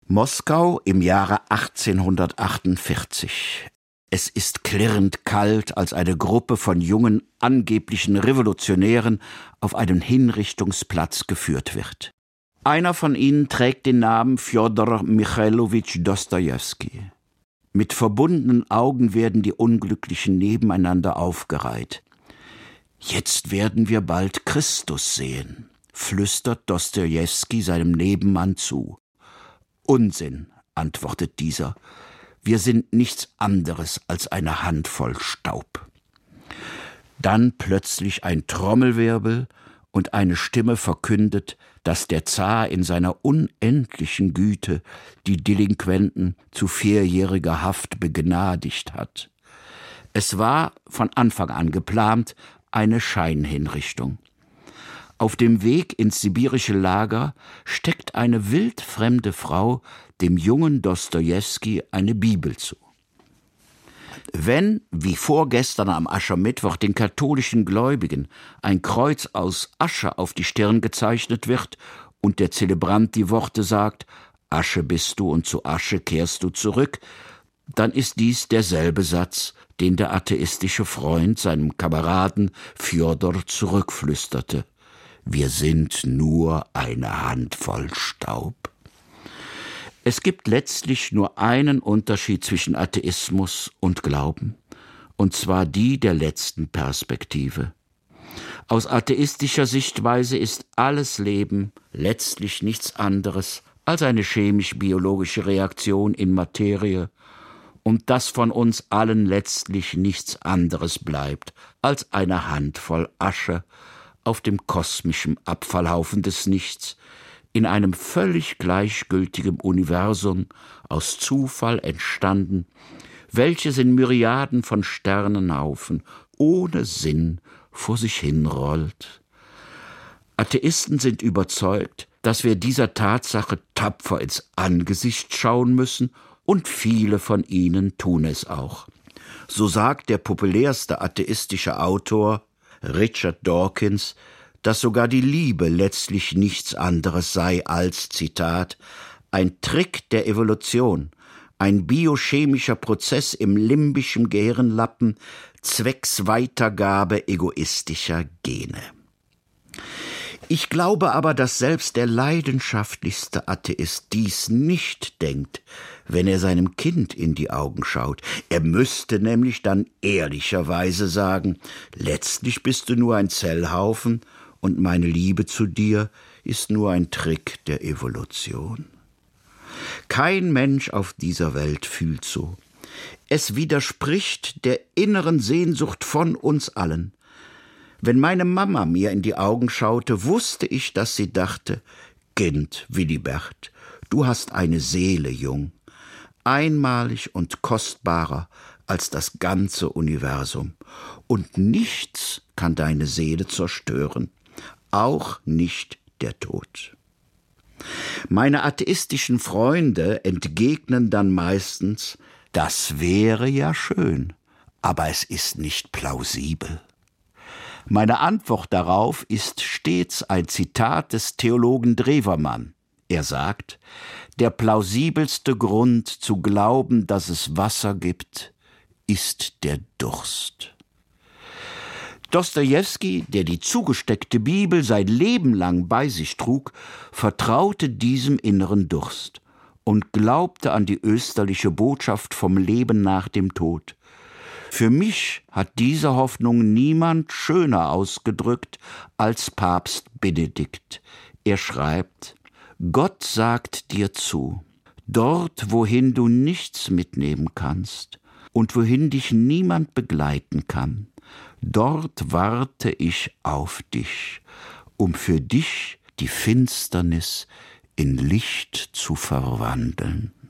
Moskau im Jahre 1848. Es ist klirrend kalt, als eine Gruppe von jungen, angeblichen Revolutionären auf einen Hinrichtungsplatz geführt wird. Einer von ihnen trägt den Namen Fjodor Michailowitsch Dostojewski. Mit verbundenen Augen werden die Unglücklichen nebeneinander aufgereiht. »Jetzt werden wir bald Christus sehen«, flüstert Dostojewski seinem Nebenmann zu. »Unsinn«, antwortet dieser, »wir sind nichts anderes als eine Handvoll Staub.« Dann plötzlich ein Trommelwirbel und eine Stimme verkündet, dass der Zar in seiner unendlichen Güte die Delinquenten zu 4-jähriger Haft begnadigt hat. Es war von Anfang an geplant, eine Scheinhinrichtung. Auf dem Weg ins sibirische Lager steckt eine wildfremde Frau dem jungen Dostojewski eine Bibel zu. Wenn, wie vorgestern am Aschermittwoch, den katholischen Gläubigen ein Kreuz aus Asche auf die Stirn gezeichnet wird und der Zelebrant die Worte sagt, »Asche bist du und zu Asche kehrst du zurück«, dann ist dies derselbe Satz, den der atheistische Freund seinem Kameraden Fjodor zurückflüsterte. Wir sind nur eine Handvoll Staub. Es gibt letztlich nur einen Unterschied zwischen Atheismus und Glauben, und zwar die der letzten Perspektive. Aus atheistischer Sichtweise ist alles Leben letztlich nichts anderes als eine chemisch-biologische Reaktion in Materie, und dass von uns allen letztlich nichts anderes bleibt als eine Handvoll Asche auf dem kosmischen Abfallhaufen des Nichts, in einem völlig gleichgültigen Universum aus Zufall entstanden, welches in Myriaden von Sternenhaufen ohne Sinn vor sich hinrollt. Atheisten sind überzeugt, dass wir dieser Tatsache tapfer ins Angesicht schauen müssen, und viele von ihnen tun es auch. So sagt der populärste atheistische Autor, Richard Dawkins, dass sogar die Liebe letztlich nichts anderes sei als, Zitat, ein Trick der Evolution, ein biochemischer Prozess im limbischen Gehirnlappen zwecks Weitergabe egoistischer Gene. Ich glaube aber, dass selbst der leidenschaftlichste Atheist dies nicht denkt, wenn er seinem Kind in die Augen schaut. Er müsste nämlich dann ehrlicherweise sagen, letztlich bist du nur ein Zellhaufen und meine Liebe zu dir ist nur ein Trick der Evolution. Kein Mensch auf dieser Welt fühlt so. Es widerspricht der inneren Sehnsucht von uns allen. Wenn meine Mama mir in die Augen schaute, wusste ich, dass sie dachte, Kind Willibert, du hast eine Seele, Jung, einmalig und kostbarer als das ganze Universum, und nichts kann deine Seele zerstören, auch nicht der Tod. Meine atheistischen Freunde entgegnen dann meistens, das wäre ja schön, aber es ist nicht plausibel. Meine Antwort darauf ist stets ein Zitat des Theologen Drewermann. Er sagt, der plausibelste Grund zu glauben, dass es Wasser gibt, ist der Durst. Dostojewski, der die zugesteckte Bibel sein Leben lang bei sich trug, vertraute diesem inneren Durst und glaubte an die österliche Botschaft vom Leben nach dem Tod. Für mich hat diese Hoffnung niemand schöner ausgedrückt als Papst Benedikt. Er schreibt, Gott sagt dir zu, dort, wohin du nichts mitnehmen kannst und wohin dich niemand begleiten kann, dort warte ich auf dich, um für dich die Finsternis in Licht zu verwandeln.